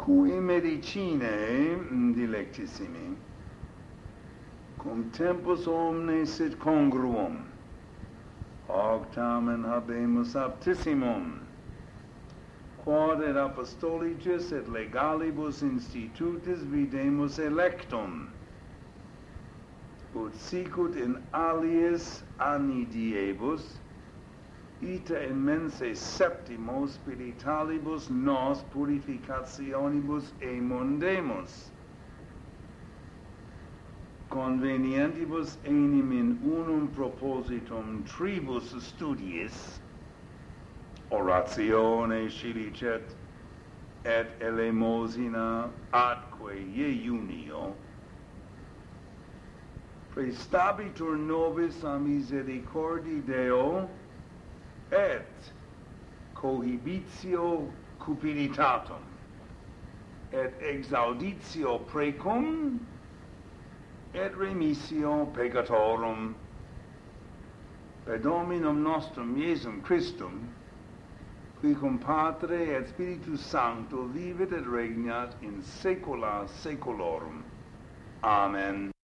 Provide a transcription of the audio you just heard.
Cui medicinae dilectissimi, cum tempus omne sit congruum, hoc tamen habemus aptissimum, quod et apostolicis et legalibus institutis videmus electum, ut sicut in aliis anni diebus, ita in mense septimo spiritualibus nos purificationibus emundemus, convenientibus enim in unum propositum tribus studiis, oratione scilicet, et elemosina atque iunio, prestabitur nobis a misericordii Deo, et cohibitio cupiditatum, et exauditio precum, et remissio peccatorum, per Dominum nostrum Iesum Christum, qui cum Patre et Spiritus Sancto vivit et regnat in saecula saeculorum. Amen.